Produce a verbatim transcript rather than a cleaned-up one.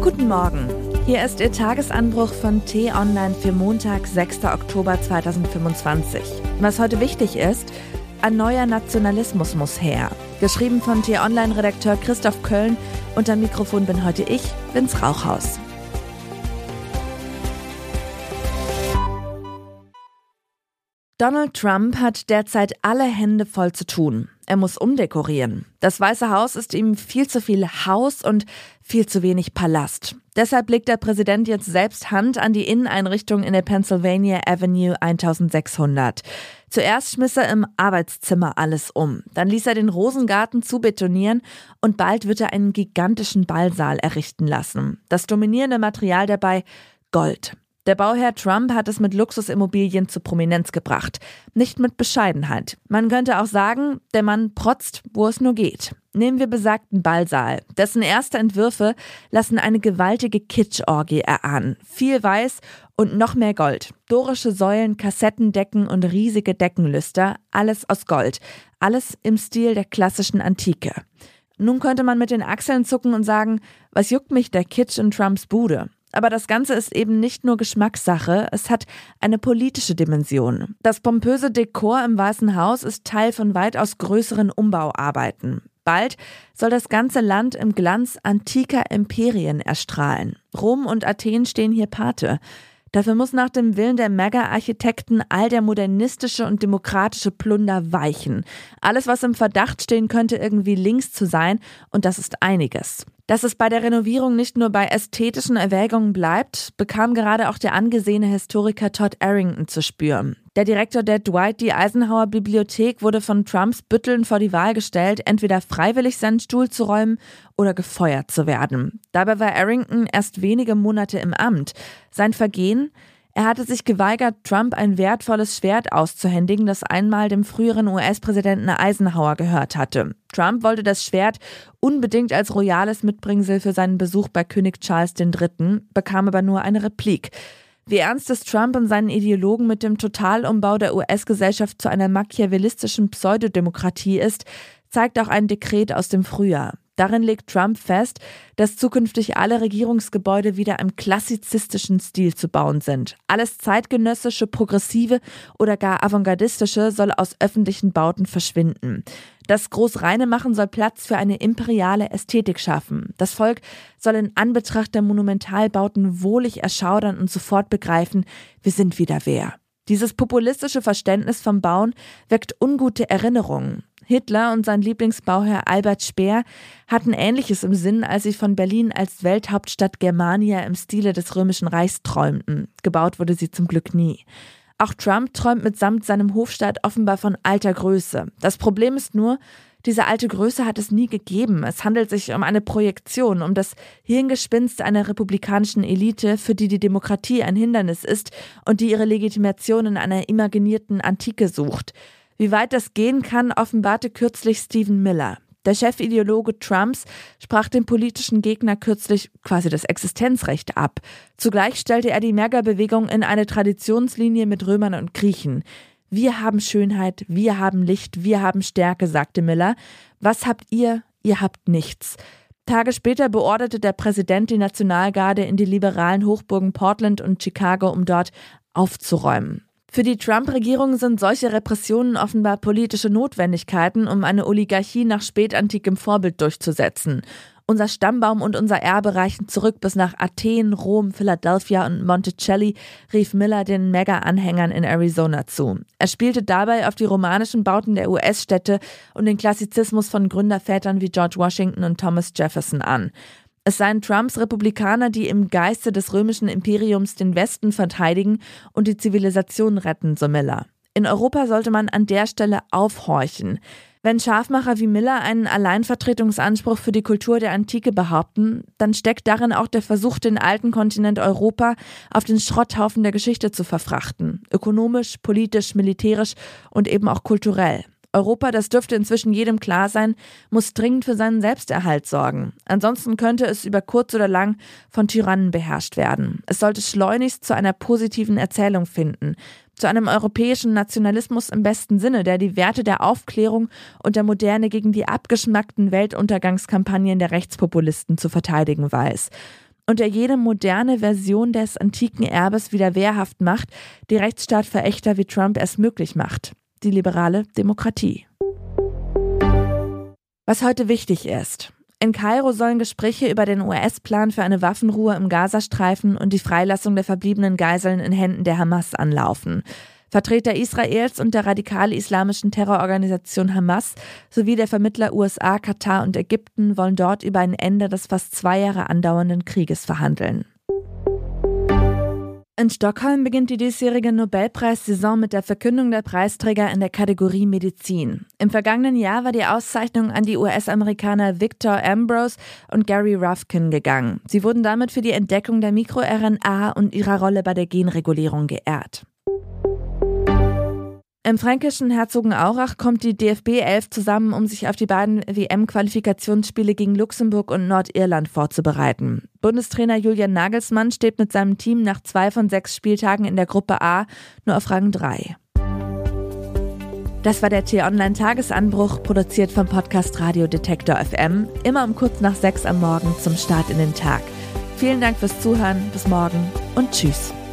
Guten Morgen. Hier ist Ihr Tagesanbruch von T-Online für Montag, sechster Oktober zweitausendfünfundzwanzig. Was heute wichtig ist: ein neuer Nationalismus muss her. Geschrieben von T-Online-Redakteur Christoph Köln. Und am Mikrofon bin heute ich, Vince Rauchhaus. Donald Trump hat derzeit alle Hände voll zu tun. Er muss umdekorieren. Das Weiße Haus ist ihm viel zu viel Haus und viel zu wenig Palast. Deshalb legt der Präsident jetzt selbst Hand an die Inneneinrichtung in der Pennsylvania Avenue eintausendsechshundert. Zuerst schmiss er im Arbeitszimmer alles um. Dann ließ er den Rosengarten zubetonieren und bald wird er einen gigantischen Ballsaal errichten lassen. Das dominierende Material dabei: Gold. Der Bauherr Trump hat es mit Luxusimmobilien zur Prominenz gebracht, nicht mit Bescheidenheit. Man könnte auch sagen, der Mann protzt, wo es nur geht. Nehmen wir besagten Ballsaal. Dessen erste Entwürfe lassen eine gewaltige Kitschorgie erahnen. Viel Weiß und noch mehr Gold. Dorische Säulen, Kassettendecken und riesige Deckenlüster, alles aus Gold. Alles im Stil der klassischen Antike. Nun könnte man mit den Achseln zucken und sagen, was juckt mich der Kitsch in Trumps Bude? Aber das Ganze ist eben nicht nur Geschmackssache, es hat eine politische Dimension. Das pompöse Dekor im Weißen Haus ist Teil von weitaus größeren Umbauarbeiten. Bald soll das ganze Land im Glanz antiker Imperien erstrahlen. Rom und Athen stehen hier Pate. Dafür muss nach dem Willen der Mega-Architekten all der modernistische und demokratische Plunder weichen. Alles, was im Verdacht stehen könnte, irgendwie links zu sein, und das ist einiges. Dass es bei der Renovierung nicht nur bei ästhetischen Erwägungen bleibt, bekam gerade auch der angesehene Historiker Todd Arrington zu spüren. Der Direktor der Dwight D. Eisenhower Bibliothek wurde von Trumps Bütteln vor die Wahl gestellt, entweder freiwillig seinen Stuhl zu räumen oder gefeuert zu werden. Dabei war Arrington erst wenige Monate im Amt. Sein Vergehen: Er hatte sich geweigert, Trump ein wertvolles Schwert auszuhändigen, das einmal dem früheren U S-Präsidenten Eisenhower gehört hatte. Trump wollte das Schwert unbedingt als royales Mitbringsel für seinen Besuch bei König Charles der Dritte., bekam aber nur eine Replik. Wie ernst es Trump und seinen Ideologen mit dem Totalumbau der U S-Gesellschaft zu einer machiavellistischen Pseudodemokratie ist, zeigt auch ein Dekret aus dem Frühjahr. Darin legt Trump fest, dass zukünftig alle Regierungsgebäude wieder im klassizistischen Stil zu bauen sind. Alles zeitgenössische, progressive oder gar avantgardistische soll aus öffentlichen Bauten verschwinden. Das Großreinemachen soll Platz für eine imperiale Ästhetik schaffen. Das Volk soll in Anbetracht der Monumentalbauten wohlig erschaudern und sofort begreifen, wir sind wieder wer. Dieses populistische Verständnis vom Bauen weckt ungute Erinnerungen. Hitler und sein Lieblingsbauherr Albert Speer hatten Ähnliches im Sinn, als sie von Berlin als Welthauptstadt Germania im Stile des Römischen Reichs träumten. Gebaut wurde sie zum Glück nie. Auch Trump träumt mitsamt seinem Hofstaat offenbar von alter Größe. Das Problem ist nur, diese alte Größe hat es nie gegeben. Es handelt sich um eine Projektion, um das Hirngespinst einer republikanischen Elite, für die die Demokratie ein Hindernis ist und die ihre Legitimation in einer imaginierten Antike sucht. Wie weit das gehen kann, offenbarte kürzlich Stephen Miller. Der Chefideologe Trumps sprach dem politischen Gegner kürzlich quasi das Existenzrecht ab. Zugleich stellte er die MAGA-Bewegung in eine Traditionslinie mit Römern und Griechen. Wir haben Schönheit, wir haben Licht, wir haben Stärke, sagte Miller. Was habt ihr? Ihr habt nichts. Tage später beorderte der Präsident die Nationalgarde in die liberalen Hochburgen Portland und Chicago, um dort aufzuräumen. Für die Trump-Regierung sind solche Repressionen offenbar politische Notwendigkeiten, um eine Oligarchie nach spätantikem Vorbild durchzusetzen. Unser Stammbaum und unser Erbe reichen zurück bis nach Athen, Rom, Philadelphia und Monticelli, rief Miller den Mega-Anhängern in Arizona zu. Er spielte dabei auf die romanischen Bauten der U S-Städte und den Klassizismus von Gründervätern wie George Washington und Thomas Jefferson an. Es seien Trumps Republikaner, die im Geiste des römischen Imperiums den Westen verteidigen und die Zivilisation retten, so Miller. In Europa sollte man an der Stelle aufhorchen. Wenn Scharfmacher wie Miller einen Alleinvertretungsanspruch für die Kultur der Antike behaupten, dann steckt darin auch der Versuch, den alten Kontinent Europa auf den Schrotthaufen der Geschichte zu verfrachten. Ökonomisch, politisch, militärisch und eben auch kulturell. Europa, das dürfte inzwischen jedem klar sein, muss dringend für seinen Selbsterhalt sorgen. Ansonsten könnte es über kurz oder lang von Tyrannen beherrscht werden. Es sollte schleunigst zu einer positiven Erzählung finden, zu einem europäischen Nationalismus im besten Sinne, der die Werte der Aufklärung und der Moderne gegen die abgeschmackten Weltuntergangskampagnen der Rechtspopulisten zu verteidigen weiß. und der jede moderne Version des antiken Erbes wieder wehrhaft macht, die Rechtsstaatverächter wie Trump erst möglich macht. Die liberale Demokratie. Was heute wichtig ist. In Kairo sollen Gespräche über den U S-Plan für eine Waffenruhe im Gazastreifen und die Freilassung der verbliebenen Geiseln in Händen der Hamas anlaufen. Vertreter Israels und der radikal-islamischen Terrororganisation Hamas sowie der Vermittler U S A, Katar und Ägypten wollen dort über ein Ende des fast zwei Jahre andauernden Krieges verhandeln. In Stockholm beginnt die diesjährige Nobelpreissaison mit der Verkündung der Preisträger in der Kategorie Medizin. Im vergangenen Jahr war die Auszeichnung an die U S-Amerikaner Victor Ambrose und Gary Ruvkun gegangen. Sie wurden damit für die Entdeckung der Mikro-R N A und ihrer Rolle bei der Genregulierung geehrt. Im fränkischen Herzogenaurach kommt die D F B elf zusammen, um sich auf die beiden W M-Qualifikationsspiele gegen Luxemburg und Nordirland vorzubereiten. Bundestrainer Julian Nagelsmann steht mit seinem Team nach zwei von sechs Spieltagen in der Gruppe A nur auf Rang drei. Das war der T-Online-Tagesanbruch, produziert vom Podcast Radio Detektor F M, immer um kurz nach sechs am Morgen zum Start in den Tag. Vielen Dank fürs Zuhören, bis morgen und tschüss.